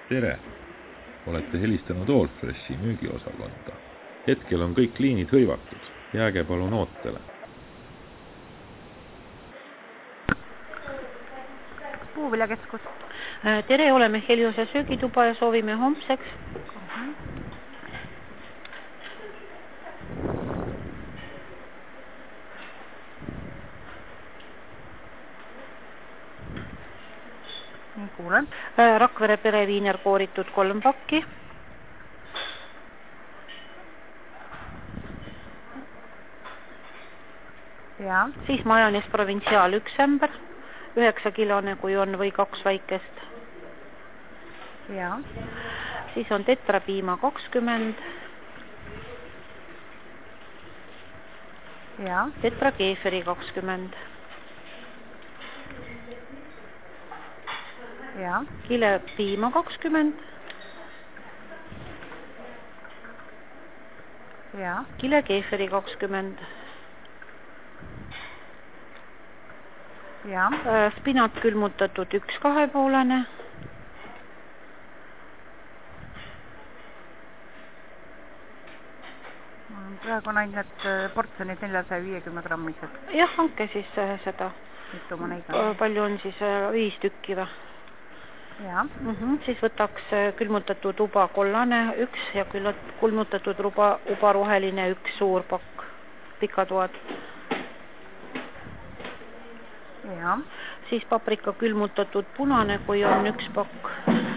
Tere! Olete helistanud Allfreshi müügiosakonda. Hetkel on kõik liinid hõivatud. Jääge palun ootele. Puuviljakeskus. Tere, oleme Heliose söögituba ja soovime homseks. Kuulen. Rakvere pereviiner kooritud 3 pakki. Ja. Siis majonees provintsiaal 1 ämber, 9-kilone kui on või 2 väikest. Ja. Siis on tetrapiima 20. Ja. Tetrakeeferi 20. Ja. Kilepiima 20. Ja. Kilekeeferi 20. Ja. Spinat külmutatud 1 2,5. Praegu on ainult portsjonid 450 grammised. Jah, hanke siis seda. Mitu ma neid on? Palju on siis 5 tükki või? Ja. Siis võtaks külmutatud uba kollane 1 ja külmutatud uba roheline 1 suur pakk, pikatoad. Ja. Siis paprika külmutatud punane, kui on 1 pakk.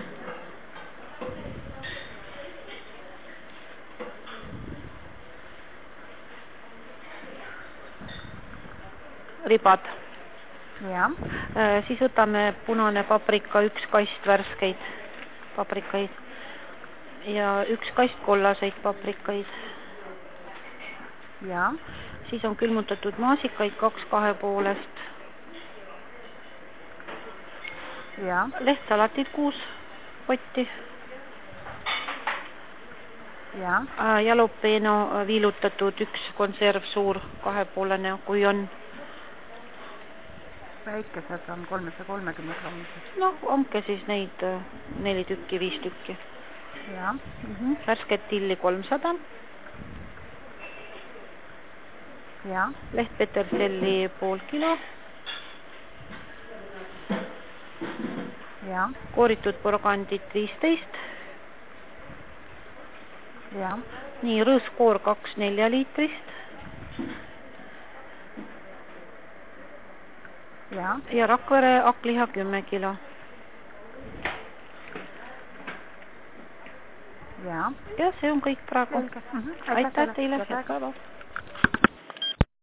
Ribad. Ja. Siis võtame punane paprika 1 kast värskeid paprikaid ja 1 kast kollaseid paprikaid. Ja. Siis on külmutatud maasikaid 2 2,5. Ja. Lehtsalatit 6 potti. Ja. Jalapeno viilutatud 1 konserv suur 2,5, kui on. Väikesed on 330 grammised. No, onke siis neid 4 tükki, 5 tükki. Ja. Värsket tilli 300. Ja. Lehtpeterselli pool kilo. Ja. Kooritud porgandit 15. Ja. Nii, rõõskoor 2 4 liitrist. Ja. Ja Rakvere hakkliha 10 kilo. Ja. Ja see on kõik praegu. Selge. Aitäh teile, head päeva.